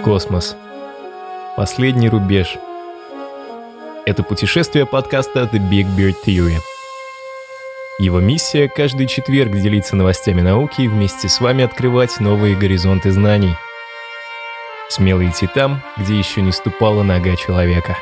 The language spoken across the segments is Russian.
Космос. Последний рубеж. Это путешествие подкаста The Big Bird Theory. Его миссия – каждый четверг делиться новостями науки и вместе с вами открывать новые горизонты знаний. Смело идти там, где еще не ступала нога человека.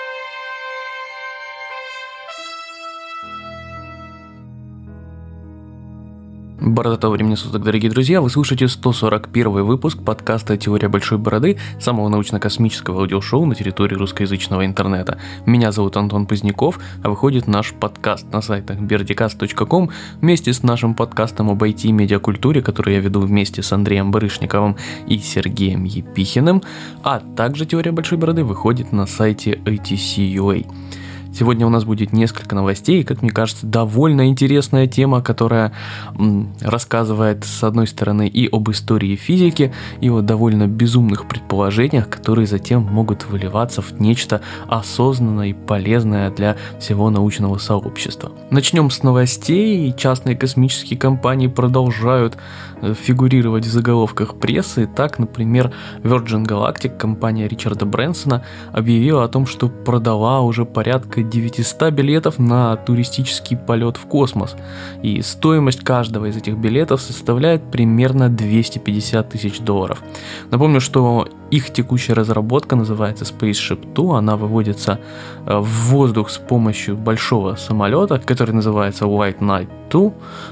Бородатого времени суток, дорогие друзья, вы слушаете 141 выпуск подкаста «Теория большой бороды», самого научно-космического аудиошоу на территории русскоязычного интернета. Меня зовут Антон Поздняков, а выходит наш подкаст на сайтах birdicast.com вместе с нашим подкастом об IT и медиакультуре, который я веду вместе с Андреем Барышниковым и Сергеем Епихиным, а также «Теория большой бороды» выходит на сайте ATC.ua. Сегодня у нас будет несколько новостей, и, как мне кажется, довольно интересная тема, которая рассказывает, с одной стороны, и об истории физики, и о довольно безумных предположениях, которые затем могут выливаться в нечто осознанное и полезное для всего научного сообщества. Начнем с новостей. Частные космические компании продолжают фигурировать в заголовках прессы. Так, например, Virgin Galactic, компания Ричарда Брэнсона, объявила о том, что продала уже порядка 900 билетов на туристический полет в космос. И стоимость каждого из этих билетов составляет примерно $250 тысяч. Напомню, что их текущая разработка называется Spaceship Two. Она выводится в воздух с помощью большого самолета, который называется White Knight 2.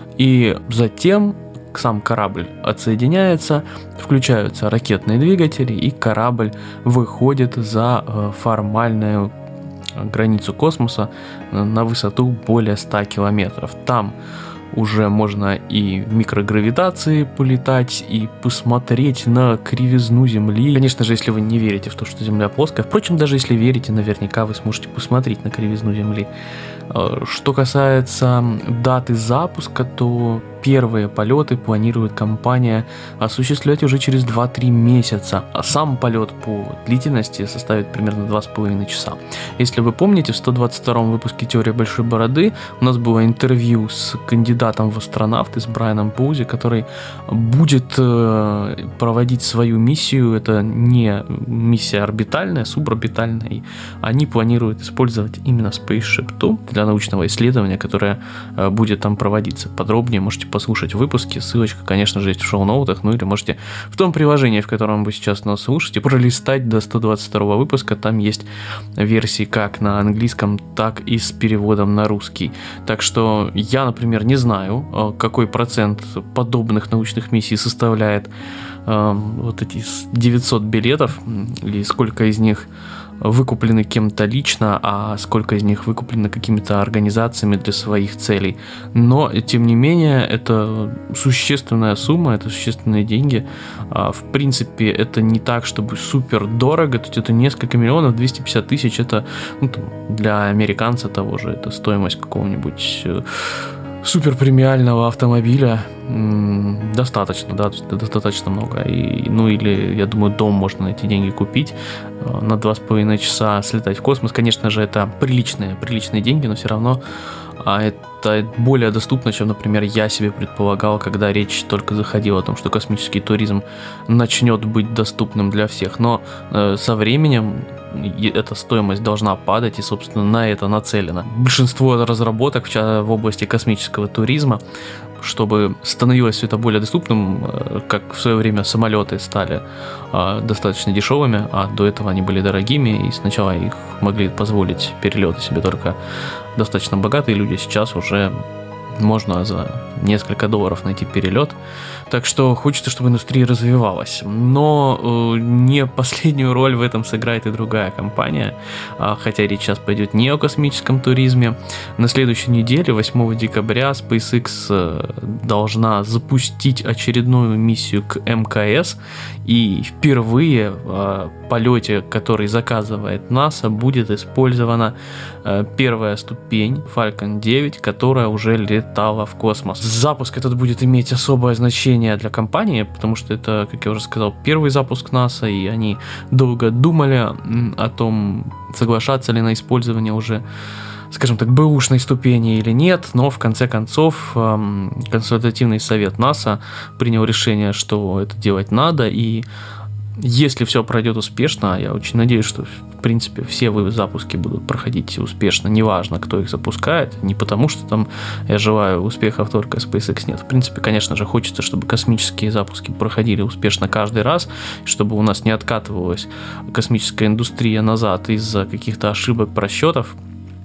И затем сам корабль отсоединяется, включаются ракетные двигатели, и корабль выходит за формальную границу космоса на высоту более 100 километров. Там уже можно и в микрогравитации полетать, и посмотреть на кривизну Земли. Конечно же, если вы не верите в то, что Земля плоская. Впрочем, даже если верите, наверняка вы сможете посмотреть на кривизну Земли. Что касается даты запуска, то первые полеты планирует компания осуществлять уже через 2-3 месяца, а сам полет по длительности составит примерно 2,5 часа. Если вы помните, в 122-м выпуске «Теории большой бороды» у нас было интервью с кандидатом в астронавты, с Брайаном Боузи, который будет проводить свою миссию. Это не миссия орбитальная, суборбитальная, и они планируют использовать именно Spaceship Two для научного исследования, которое будет там проводиться. Подробнее можете послушать выпуски, ссылочка, конечно же, есть в шоу-ноутах, ну или можете в том приложении, в котором вы сейчас нас слушаете, пролистать до 122 выпуска, там есть версии как на английском, так и с переводом на русский. Так что я, например, не знаю, какой процент подобных научных миссий составляет вот эти 900 билетов, и сколько из них выкуплены кем-то лично, а сколько из них выкуплено какими-то организациями для своих целей. Но, тем не менее, это существенная сумма, это существенные деньги. В принципе, это не так, чтобы супер дорого, то есть это несколько миллионов, 250 тысяч, это для американца того же, это стоимость какого-нибудь супер премиального автомобиля. Достаточно, да, то есть это достаточно много. Или, я думаю, дом можно на эти деньги купить, на 2,5 часа слетать в космос. Конечно же, это приличные деньги, но все равно это более доступно, чем, например, я себе предполагал, когда речь только заходила о том, что космический туризм начнет быть доступным для всех. Но со временем эта стоимость должна падать, и, собственно, на это нацелено большинство разработок в области космического туризма, чтобы становилось все это более доступным, как в свое время самолеты стали достаточно дешевыми, а до этого они были дорогими, и сначала их могли позволить перелеты себе только достаточно богатые люди, сейчас уже можно за несколько долларов найти перелет. Так что хочется, чтобы индустрия развивалась. Но не последнюю роль в этом сыграет и другая компания. Хотя речь сейчас пойдет не о космическом туризме. На следующей неделе, 8 декабря, SpaceX должна запустить очередную миссию к МКС. И впервые в полете, который заказывает НАСА, будет использована первая ступень Falcon 9, которая уже летала в космос. Запуск этот будет иметь особое значение для компании, потому что это, как я уже сказал, первый запуск НАСА, и они долго думали о том, соглашаться ли на использование уже, скажем так, бэушной ступени или нет, но в конце концов консультативный совет НАСА принял решение, что это делать надо, и если все пройдет успешно, я очень надеюсь, что в принципе все запуски будут проходить успешно, неважно, кто их запускает, не потому что там я желаю успехов только SpaceX, нет. В принципе, конечно же, хочется, чтобы космические запуски проходили успешно каждый раз, чтобы у нас не откатывалась космическая индустрия назад из-за каких-то ошибок, просчетов.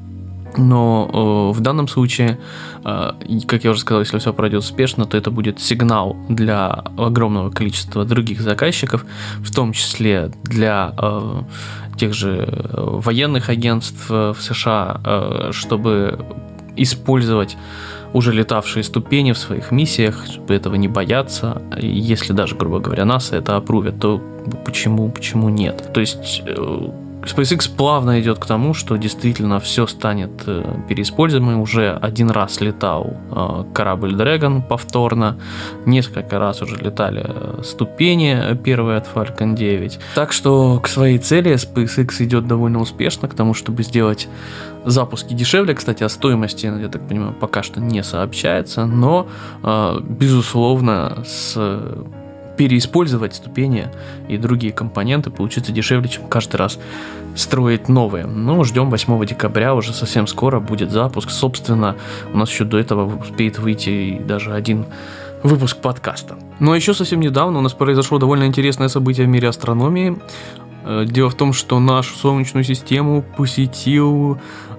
Но в данном случае, как я уже сказал, если все пройдет успешно, то это будет сигнал для огромного количества других заказчиков, в том числе для тех же военных агентств в США, чтобы использовать уже летавшие ступени в своих миссиях, чтобы этого не бояться. Если даже, грубо говоря, НАСА это апрувит, то почему нет? То есть SpaceX плавно идет к тому, что действительно все станет переиспользуемым. Уже один раз летал корабль Dragon повторно, несколько раз уже летали ступени первые от Falcon 9. Так что к своей цели SpaceX идет довольно успешно, к тому, чтобы сделать запуски дешевле. Кстати, о стоимости, я так понимаю, пока что не сообщается, но, безусловно, переиспользовать ступени и другие компоненты получится дешевле, чем каждый раз строить новые. Но ждем 8 декабря, уже совсем скоро будет запуск. Собственно, у нас еще до этого успеет выйти даже один выпуск подкаста. Но еще совсем недавно у нас произошло довольно интересное событие в мире астрономии. Дело в том, что нашу Солнечную систему посетил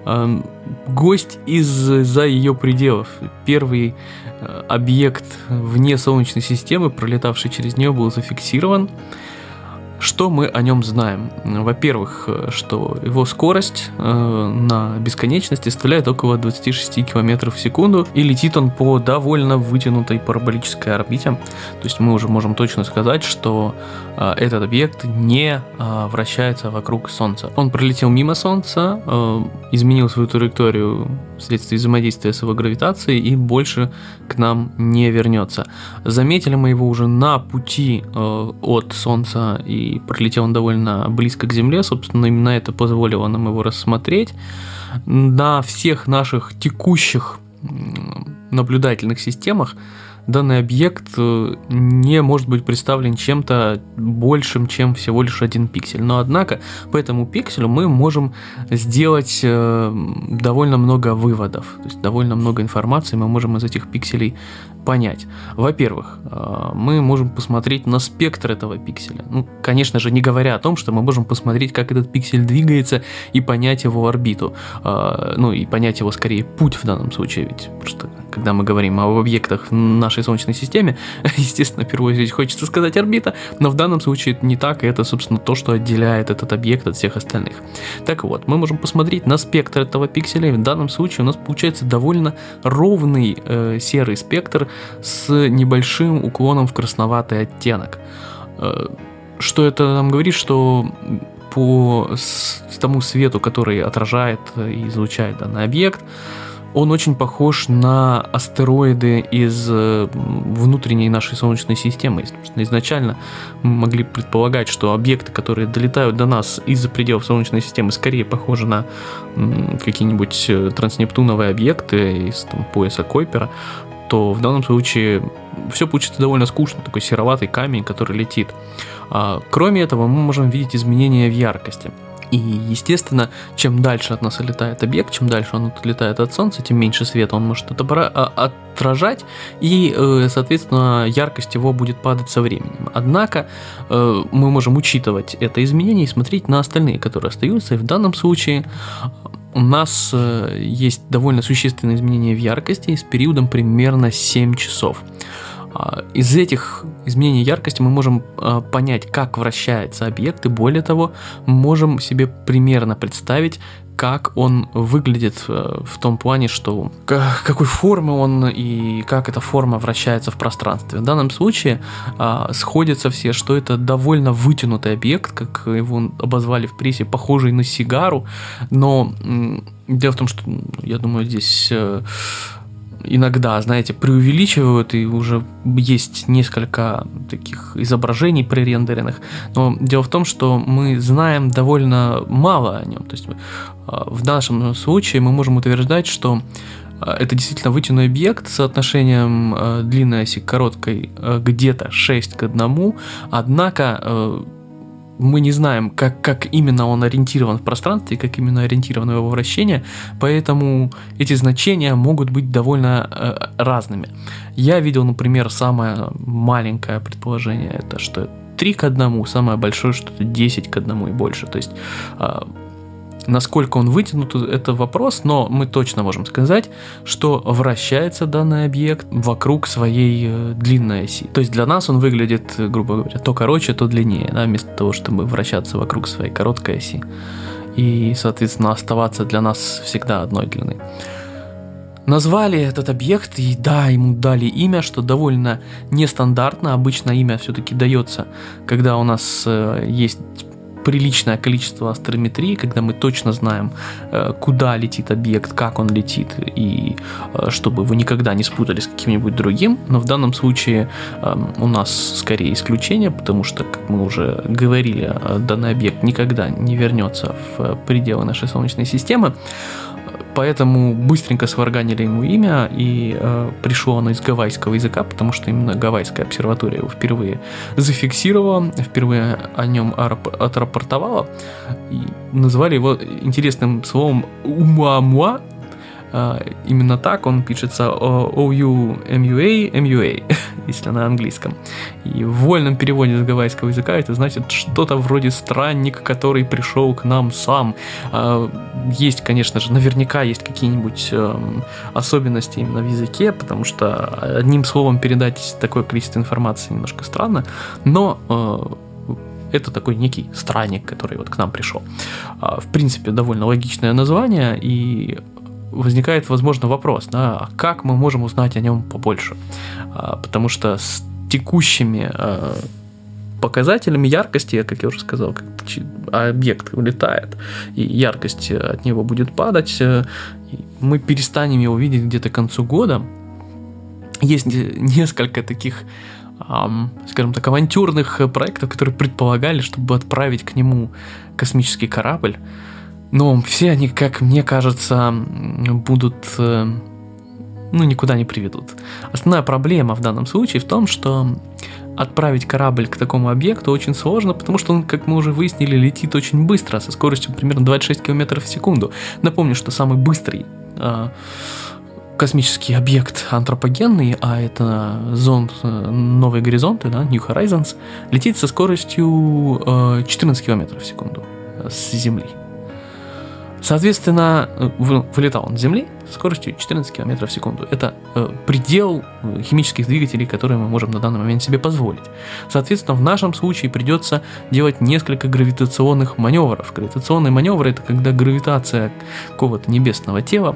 гость из-за ее пределов. Первый объект вне Солнечной системы, пролетавший через нее, был зафиксирован. Что мы о нем знаем? Во-первых, что его скорость на бесконечности составляет около 26 км в секунду, и летит он по довольно вытянутой параболической орбите. То есть мы уже можем точно сказать, что этот объект не вращается вокруг Солнца. Он пролетел мимо Солнца, изменил свою траекторию вследствие взаимодействия с его гравитацией и больше к нам не вернется. Заметили мы его уже на пути от Солнца, и пролетел он довольно близко к Земле. Собственно, именно это позволило нам его рассмотреть. На всех наших текущих наблюдательных системах данный объект не может быть представлен чем-то большим, чем всего лишь один пиксель. Но однако по этому пикселю мы можем сделать довольно много выводов, то есть довольно много информации мы можем из этих пикселей понять. Во-первых, мы можем посмотреть на спектр этого пикселя. Ну, конечно же, не говоря о том, что мы можем посмотреть, как этот пиксель двигается, и понять его орбиту. Ну, и понять его, скорее, путь в данном случае. Ведь просто, когда мы говорим об объектах в нашей Солнечной системе, естественно, в первую очередь хочется сказать орбита, но в данном случае это не так, и это, собственно, то, что отделяет этот объект от всех остальных. Так вот, мы можем посмотреть на спектр этого пикселя, и в данном случае у нас получается довольно ровный серый спектр с небольшим уклоном в красноватый оттенок. Что это нам говорит? Что по тому свету, который отражает и излучает данный объект, он очень похож на астероиды из внутренней нашей Солнечной системы. Изначально мы могли предполагать, что объекты, которые долетают до нас из-за пределов Солнечной системы, скорее похожи на какие-нибудь транснептуновые объекты из пояса Койпера, то в данном случае все получится довольно скучно, такой сероватый камень, который летит. Кроме этого, мы можем видеть изменения в яркости. И, естественно, чем дальше от нас летает объект, чем дальше он отлетает от Солнца, тем меньше света он может отражать, и, соответственно, яркость его будет падать со временем. Однако мы можем учитывать это изменение и смотреть на остальные, которые остаются, и в данном случае у нас есть довольно существенные изменения в яркости с периодом примерно 7 часов. Из этих изменений яркости мы можем понять, как вращается объект, и более того, можем себе примерно представить, как он выглядит в том плане, что какой формы он и как эта форма вращается в пространстве. В данном случае сходятся все, что это довольно вытянутый объект, как его обозвали в прессе, похожий на сигару, но дело в том, что, я думаю, здесь иногда, знаете, преувеличивают, и уже есть несколько таких изображений пререндеренных, но дело в том, что мы знаем довольно мало о нем. То есть в нашем случае мы можем утверждать, что это действительно вытянутый объект с соотношением длинной оси к короткой где-то 6 к 1, однако мы не знаем, как именно он ориентирован в пространстве, как именно ориентировано его вращение, поэтому эти значения могут быть довольно разными. Я видел, например, самое маленькое предположение, это что 3 к 1, самое большое, что это 10 к 1 и больше. То есть насколько он вытянут, это вопрос, но мы точно можем сказать, что вращается данный объект вокруг своей длинной оси. То есть для нас он выглядит, грубо говоря, то короче, то длиннее, да, вместо того, чтобы вращаться вокруг своей короткой оси. И, соответственно, оставаться для нас всегда одной длины. Назвали этот объект, и да, ему дали имя, что довольно нестандартно. Обычно имя все-таки дается, когда у нас есть приличное количество астрометрии, когда мы точно знаем, куда летит объект, как он летит, и чтобы вы никогда не спутали с каким-нибудь другим. Но в данном случае у нас скорее исключение, потому что, как мы уже говорили, данный объект никогда не вернется в пределы нашей Солнечной системы. Поэтому быстренько сварганили ему имя, и пришло оно из гавайского языка, потому что именно Гавайская обсерватория его впервые зафиксировала, впервые о нем отрапортовала, и назвали его интересным словом Оumuamua. Именно так он пишется Oumua, если на английском. И в вольном переводе с гавайского языка это значит что-то вроде странник, который пришел к нам сам. Есть, конечно же, наверняка есть какие-нибудь особенности именно в языке, потому что одним словом передать такое количество информации немножко странно, но это такой некий странник, который вот к нам пришел. В принципе, довольно логичное название, и возникает, возможно, вопрос, да, а как мы можем узнать о нем побольше? Потому что с текущими показателями яркости, как я уже сказал, как объект улетает, и яркость от него будет падать, мы перестанем его видеть где-то к концу года. Есть несколько таких, скажем так, авантюрных проектов, которые предполагали, чтобы отправить к нему космический корабль. Но все они, как мне кажется, будут, никуда не приведут. Основная проблема в данном случае в том, что отправить корабль к такому объекту очень сложно, потому что он, как мы уже выяснили, летит очень быстро, со скоростью примерно 26 км в секунду. Напомню, что самый быстрый космический объект антропогенный, а это зонд Новые Горизонты, да, New Horizons, летит со скоростью 14 км в секунду с Земли. Соответственно, вылетал он с Земли со скоростью 14 км в секунду. Это предел химических двигателей, которые мы можем на данный момент себе позволить. Соответственно, в нашем случае придется делать несколько гравитационных маневров. Гравитационные маневры — это когда гравитация какого-то небесного тела,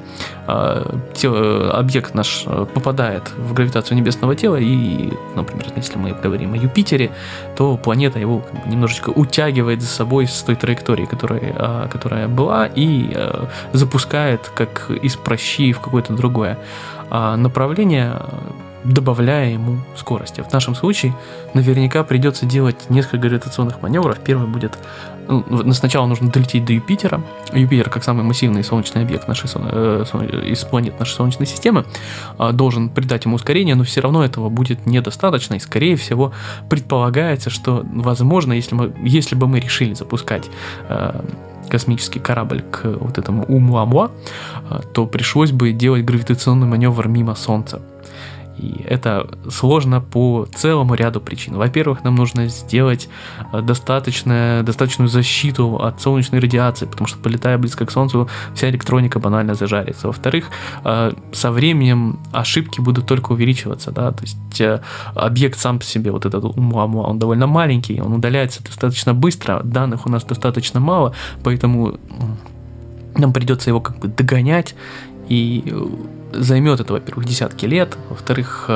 объект наш попадает в гравитацию небесного тела, и, например, если мы говорим о Юпитере, то планета его немножечко утягивает за собой с той траектории, которая была, и запускает как из прощи в какое-то другое направление, добавляя ему скорости. В нашем случае наверняка придется делать несколько гравитационных маневров. Первый будет... сначала нужно долететь до Юпитера. Юпитер, как самый массивный солнечный объект из планет нашей Солнечной системы, должен придать ему ускорение, но все равно этого будет недостаточно. И, скорее всего, предполагается, что, возможно, если бы мы решили запускать космический корабль к вот этому Oumuamua, то пришлось бы делать гравитационный маневр мимо Солнца. И это сложно по целому ряду причин. Во-первых, нам нужно сделать достаточную защиту от солнечной радиации, потому что, полетая близко к Солнцу, вся электроника банально зажарится. Во-вторых, со временем ошибки будут только увеличиваться. Да? То есть объект сам по себе, вот этот Oumuamua, он довольно маленький, он удаляется достаточно быстро, данных у нас достаточно мало, поэтому нам придется его как бы догонять, и займет это, во-первых, десятки лет, во-вторых,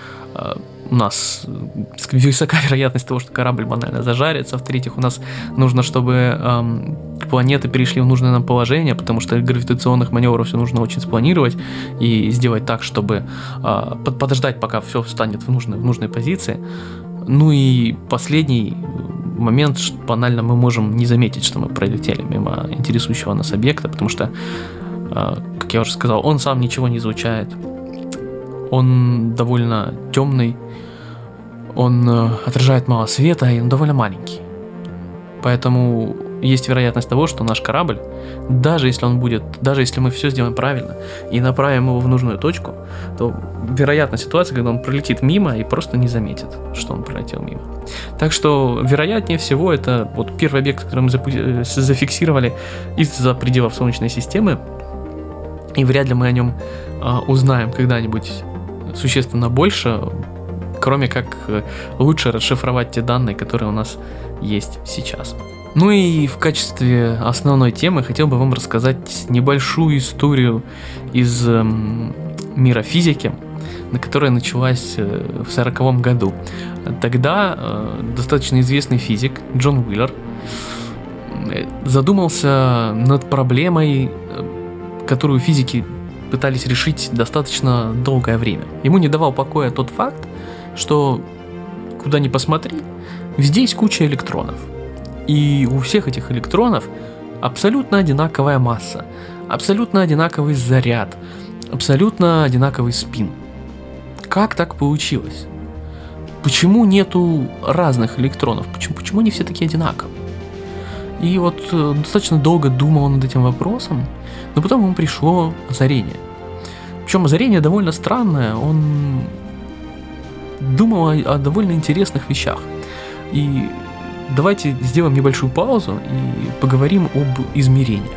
у нас высока вероятность того, что корабль банально зажарится, в-третьих, у нас нужно, чтобы планеты перешли в нужное нам положение, потому что гравитационных маневров все нужно очень спланировать и сделать так, чтобы подождать, пока все встанет в нужной позиции. Ну и последний момент, что банально мы можем не заметить, что мы пролетели мимо интересующего нас объекта, потому что, как я уже сказал, он сам ничего не излучает, он довольно темный, он отражает мало света, и он довольно маленький. Поэтому есть вероятность того, что наш корабль, даже если мы все сделаем правильно и направим его в нужную точку, то вероятна ситуация, когда он пролетит мимо и просто не заметит, что он пролетел мимо. Так что, вероятнее всего, это вот первый объект, который мы зафиксировали из-за пределов Солнечной системы, и вряд ли мы о нем узнаем когда-нибудь существенно больше, кроме как лучше расшифровать те данные, которые у нас есть сейчас. Ну и в качестве основной темы хотел бы вам рассказать небольшую историю из мира физики, которая началась в 1940 году. Тогда достаточно известный физик Джон Уиллер задумался над проблемой, которую физики пытались решить достаточно долгое время. Ему не давал покоя тот факт, что куда ни посмотри, везде есть куча электронов. И у всех этих электронов абсолютно одинаковая масса, абсолютно одинаковый заряд, абсолютно одинаковый спин. Как так получилось? Почему нету разных электронов? Почему они все такие одинаковые? И вот достаточно долго думал над этим вопросом, но потом ему пришло озарение. Причем озарение довольно странное, он думал о довольно интересных вещах. И давайте сделаем небольшую паузу и поговорим об измерениях.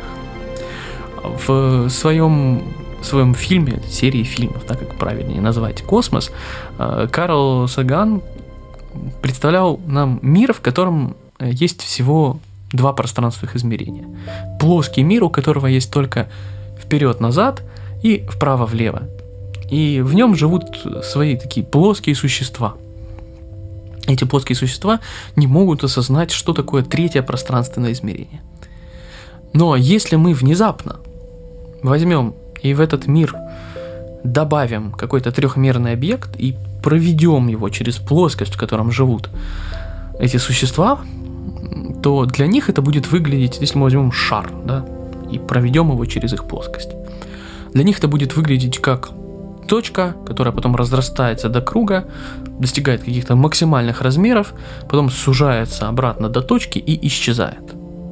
В своем фильме, серии фильмов, так как правильнее назвать, «Космос», Карл Саган представлял нам мир, в котором есть всего два пространственных измерения. Плоский мир, у которого есть только вперед-назад и вправо-влево. И в нем живут свои такие плоские существа. Эти плоские существа не могут осознать, что такое третье пространственное измерение. Но если мы внезапно возьмем и в этот мир добавим какой-то трехмерный объект и проведем его через плоскость, в котором живут эти существа, то для них это будет выглядеть, если мы возьмем шар, да, и проведем его через их плоскость. Для них это будет выглядеть как точка, которая потом разрастается до круга, достигает каких-то максимальных размеров, потом сужается обратно до точки и исчезает.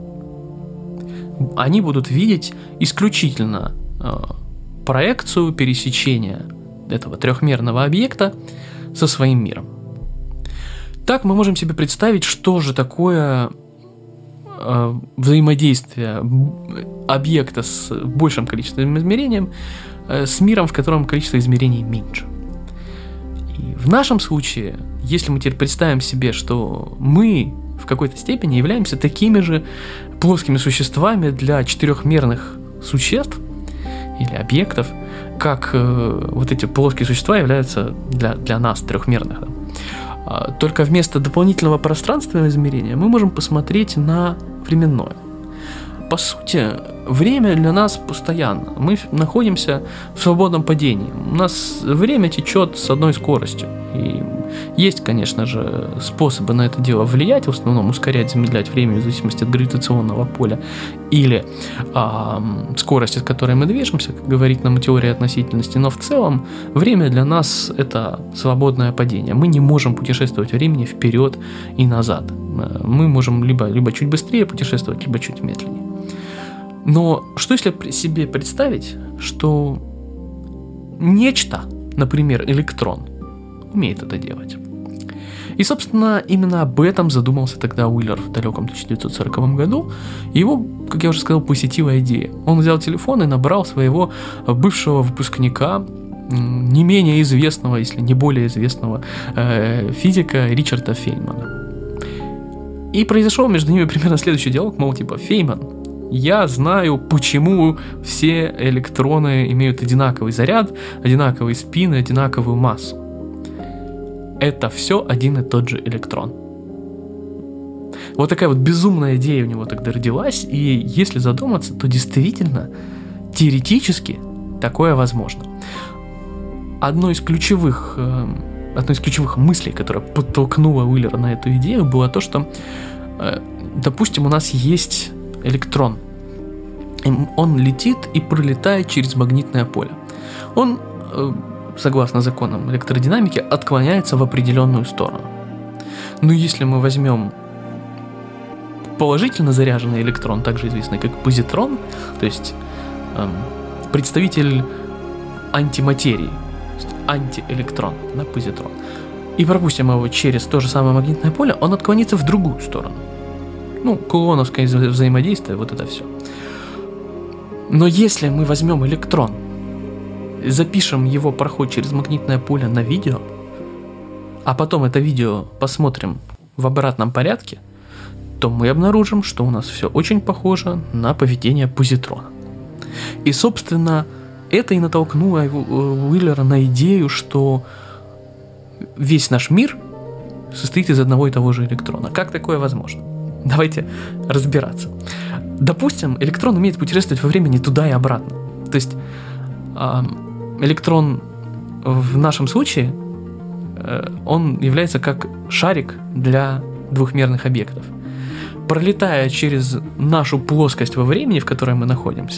Они будут видеть исключительно проекцию пересечения этого трехмерного объекта со своим миром. Так мы можем себе представить, что же такое взаимодействие объекта с большим количеством измерений с миром, в котором количество измерений меньше. И в нашем случае, если мы теперь представим себе, что мы в какой-то степени являемся такими же плоскими существами для четырехмерных существ или объектов, как вот эти плоские существа являются для нас трехмерных. Только вместо дополнительного пространственного измерения мы можем посмотреть на временное. По сути, время для нас постоянно. Мы находимся в свободном падении. У нас время течет с одной скоростью. И есть, конечно же, способы на это дело влиять, в основном ускорять, замедлять время в зависимости от гравитационного поля или скорости, с которой мы движемся, как говорит нам теория относительности. Но в целом время для нас это свободное падение. Мы не можем путешествовать времени вперед и назад. Мы можем либо чуть быстрее путешествовать, либо чуть медленнее. Но что если себе представить, что нечто, например, электрон, умеет это делать? И, собственно, именно об этом задумался тогда Уиллер в далеком 1940 году. И его, как я уже сказал, посетила идея. Он взял телефон и набрал своего бывшего выпускника, не менее известного, если не более известного физика Ричарда Фейнмана. И произошел между ними примерно следующий диалог, мол, типа: Фейнман, я знаю, почему все электроны имеют одинаковый заряд, одинаковый спин и одинаковую массу. Это все один и тот же электрон. Вот такая вот безумная идея у него тогда родилась, и если задуматься, то действительно, теоретически, такое возможно. Одной из ключевых мыслей, которая подтолкнула Уиллера на эту идею, было то, что, допустим, у нас есть электрон. Он летит и пролетает через магнитное поле. Он, согласно законам электродинамики, отклоняется в определенную сторону. Но если мы возьмем положительно заряженный электрон, также известный как позитрон, то есть представитель антиматерии, антиэлектрон, да, позитрон, и пропустим его через то же самое магнитное поле, он отклонится в другую сторону. Ну, кулоновское взаимодействие, вот это все. Но если мы возьмем электрон, запишем его проход через магнитное поле на видео, а потом это видео посмотрим в обратном порядке, то мы обнаружим, что у нас все очень похоже на поведение позитрона. И, собственно, это и натолкнуло Уиллера на идею, что весь наш мир состоит из одного и того же электрона. Как такое возможно? Давайте разбираться. Допустим, электрон умеет путешествовать во времени туда и обратно. То есть электрон в нашем случае, он является как шарик для двухмерных объектов. Пролетая через нашу плоскость во времени, в которой мы находимся,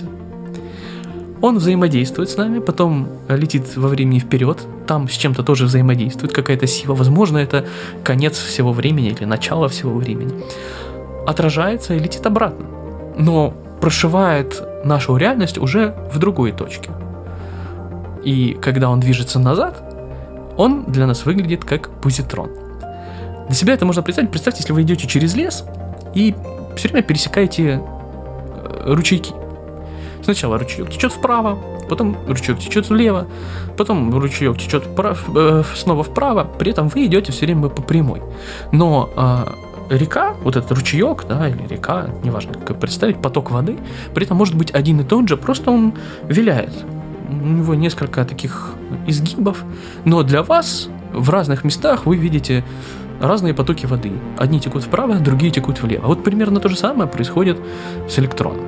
он взаимодействует с нами, потом летит во времени вперед, там с чем-то тоже взаимодействует, какая-то сила, возможно, это конец всего времени или начало всего времени, отражается и летит обратно, но прошивает нашу реальность уже в другой точке. И когда он движется назад, он для нас выглядит как позитрон. Для себя это можно представить. Представьте, если вы идете через лес и все время пересекаете ручейки. Сначала ручеек течет вправо, потом ручеек течет влево, потом ручеек течет снова вправо, при этом вы идете все время по прямой. Но река, вот этот ручеек, да, или река, неважно, как представить, поток воды, при этом может быть один и тот же, просто он виляет. У него несколько таких изгибов, но для вас в разных местах вы видите разные потоки воды. Одни текут вправо, другие текут влево. Вот примерно то же самое происходит с электроном.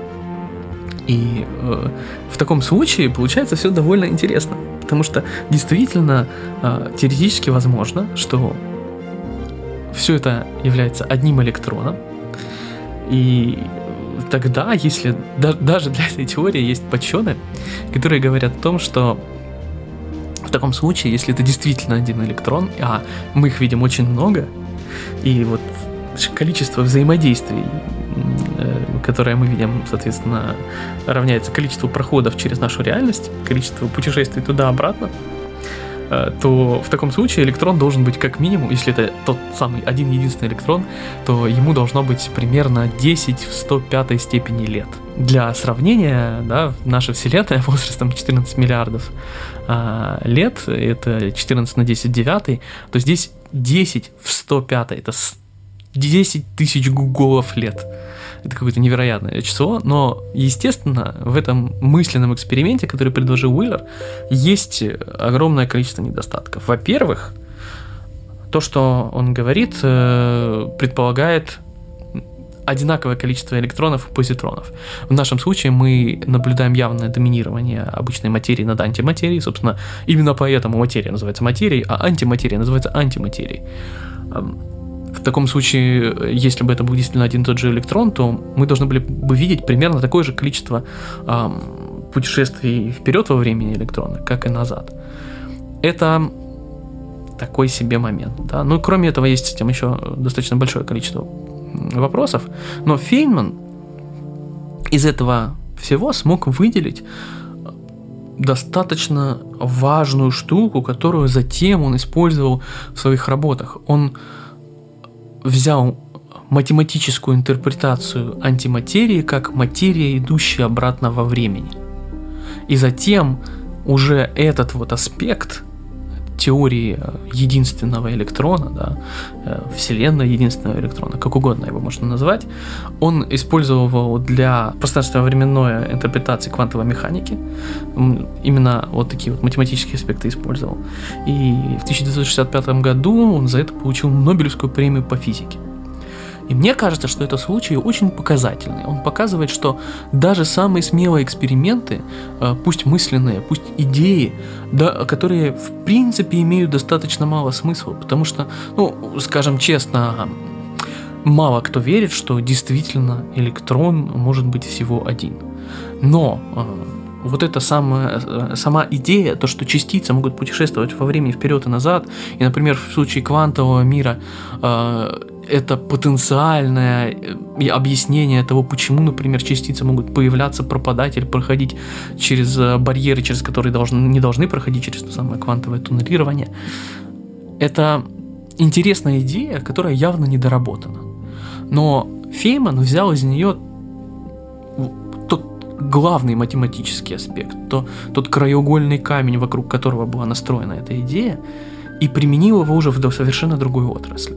И в таком случае получается все довольно интересно, потому что действительно теоретически возможно, что все это является одним электроном, и тогда, если даже для этой теории есть подсчеты, которые говорят о том, что в таком случае, если это действительно один электрон, а мы их видим очень много, и вот количество взаимодействий, которое мы видим, соответственно, равняется количеству проходов через нашу реальность, количество путешествий туда-обратно, то в таком случае электрон должен быть как минимум, если это тот самый один-единственный электрон, то ему должно быть примерно 10 в 105 степени лет. Для сравнения, да, наша Вселенная возрастом 14 миллиардов лет, это 14 на 10 девятый, то здесь 10 в 105, это 10 тысяч гуголов лет. Это какое-то невероятное число, но, естественно, в этом мысленном эксперименте, который предложил Уиллер, есть огромное количество недостатков. Во-первых, то, что он говорит, предполагает одинаковое количество электронов и позитронов. В нашем случае мы наблюдаем явное доминирование обычной материи над антиматерией, собственно, именно поэтому материя называется материей, а антиматерия называется антиматерией. В таком случае, если бы это был действительно один и тот же электрон, то мы должны были бы видеть примерно такое же количество путешествий вперед во времени электрона, как и назад. Это такой себе момент. Да? Ну, кроме этого, есть с этим еще достаточно большое количество вопросов. Но Фейнман из этого всего смог выделить достаточно важную штуку, которую затем он использовал в своих работах. Он взял математическую интерпретацию антиматерии как материя, идущая обратно во времени. И затем уже этот вот аспект теории единственного электрона, да, вселенной единственного электрона, как угодно его можно назвать, он использовал для пространственно-временной интерпретации квантовой механики. Именно вот такие вот математические аспекты использовал. И в 1965 году он за это получил Нобелевскую премию по физике. И мне кажется, что этот случай очень показательный. Он показывает, что даже самые смелые эксперименты, пусть мысленные, пусть идеи, да, которые в принципе имеют достаточно мало смысла, потому что, ну, скажем честно, мало кто верит, что действительно электрон может быть всего один. Но вот эта сама идея, то, что частицы могут путешествовать во времени вперед и назад, и, например, в случае квантового мира это потенциальное объяснение того, почему, например, частицы могут появляться, пропадать или проходить через барьеры, через которые не должны проходить, через то самое квантовое туннелирование. Это интересная идея, которая явно недоработана. Но Фейман взял из нее тот главный математический аспект, тот краеугольный камень, вокруг которого была настроена эта идея, и применил его уже в совершенно другой отрасли.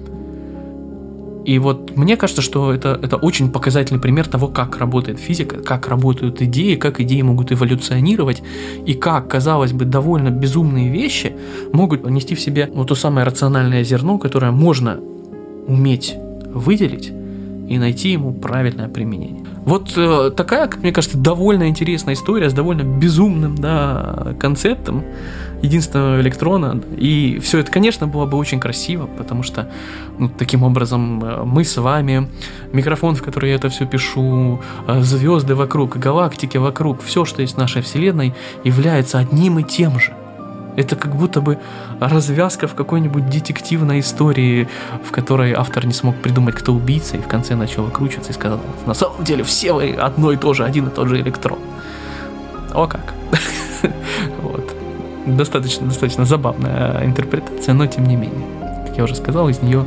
И вот мне кажется, что это очень показательный пример того, как работает физика, как работают идеи, как идеи могут эволюционировать, и как, казалось бы, довольно безумные вещи могут нести в себе вот то самое рациональное зерно, которое можно уметь выделить и найти ему правильное применение. Вот такая, как мне кажется, довольно интересная история с довольно безумным, концептом единственного электрона. И все это, конечно, было бы очень красиво, потому что таким образом мы с вами, микрофон, в который я это все пишу, звезды вокруг, галактики вокруг, все, что есть в нашей Вселенной, является одним и тем же. Это как будто бы развязка в какой-нибудь детективной истории, в которой автор не смог придумать, кто убийца, и в конце начал выкручиваться и сказал: на самом деле все вы одно и то же, один и тот же электрон. О как. Вот. Достаточно забавная интерпретация, но тем не менее. Как я уже сказал, из нее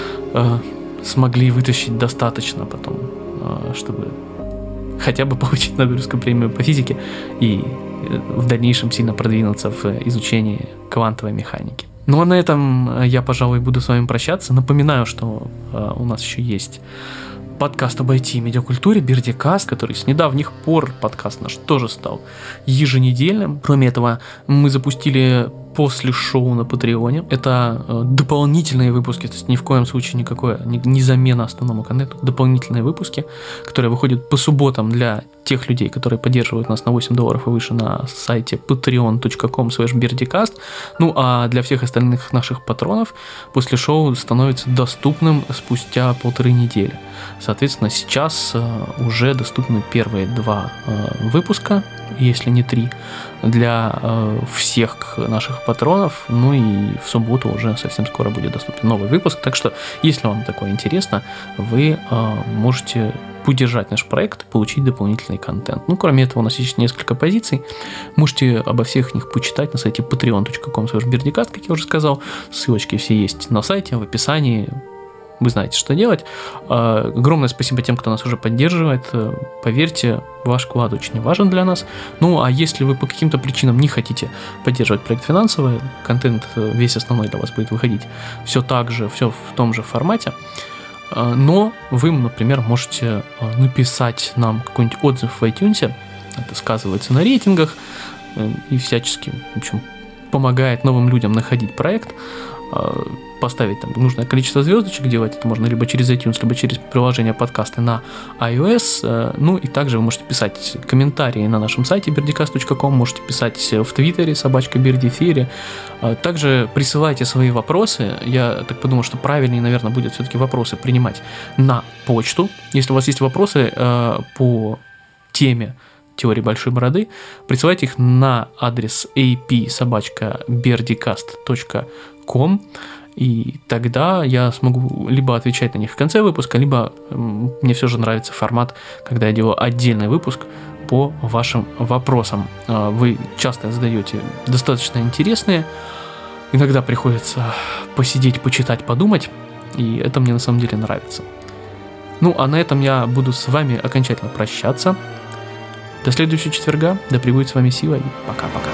смогли вытащить достаточно потом, чтобы хотя бы получить Нобелевскую премию по физике и в дальнейшем сильно продвинуться в изучении квантовой механики. Ну а на этом я, пожалуй, буду с вами прощаться. Напоминаю, что у нас еще есть подкаст об IT и медиакультуре Бердикаст, который с недавних пор, подкаст наш тоже стал еженедельным. Кроме этого, мы запустили после шоу на Патреоне. Это дополнительные выпуски, то есть ни в коем случае не замена основному контенту, дополнительные выпуски, которые выходят по субботам для тех людей, которые поддерживают нас на $8 и выше на сайте patreon.com/berdicast. Ну а для всех остальных наших патронов после шоу становится доступным спустя 1,5 недели. Соответственно, сейчас уже доступны первые 2 выпуска, если не 3, для всех наших патронов. Ну и в субботу уже совсем скоро будет доступен новый выпуск. Так что, если вам такое интересно, вы можете поддержать наш проект, получить дополнительный контент. Ну, кроме этого, у нас есть несколько позиций. Можете обо всех них почитать на сайте patreon.com/berdicast, как я уже сказал. Ссылочки все есть на сайте, в описании. Вы знаете, что делать. Огромное спасибо тем, кто нас уже поддерживает. Поверьте, ваш вклад очень важен для нас. Ну, а если вы по каким-то причинам не хотите поддерживать проект финансово, контент весь основной для вас будет выходить все так же, все в том же формате, но вы, например, можете написать нам какой-нибудь отзыв в iTunes. Это сказывается на рейтингах и всячески, в общем, помогает новым людям находить проект, поставить там нужное количество звездочек, делать это можно либо через iTunes, либо через приложение подкасты на iOS. Ну и также вы можете писать комментарии на нашем сайте berdicast.com, можете писать в Твиттере @berditheory. Также присылайте свои вопросы. Я так подумал, что правильнее, наверное, будет все-таки вопросы принимать на почту. Если у вас есть вопросы по теме теории большой бороды, присылайте их на адрес ap@berdicast.com, и тогда я смогу либо отвечать на них в конце выпуска, либо мне все же нравится формат, когда я делаю отдельный выпуск по вашим вопросам. Вы часто задаете достаточно интересные, иногда приходится посидеть, почитать, подумать, и это мне на самом деле нравится. Ну, а на этом я буду с вами окончательно прощаться. До следующего четверга. Да пребудет с вами сила, и пока-пока.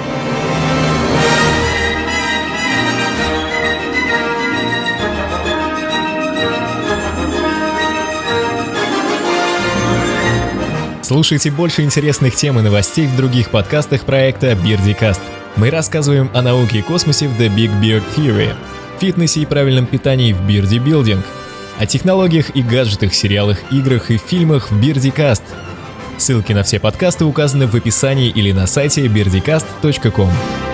Слушайте больше интересных тем и новостей в других подкастах проекта Бердикаст. Мы рассказываем о науке и космосе в The Big Beard Theory, фитнесе и правильном питании в Beardy Building, о технологиях и гаджетах, сериалах, играх и фильмах в Бердикаст. Ссылки на все подкасты указаны в описании или на сайте berdicast.com.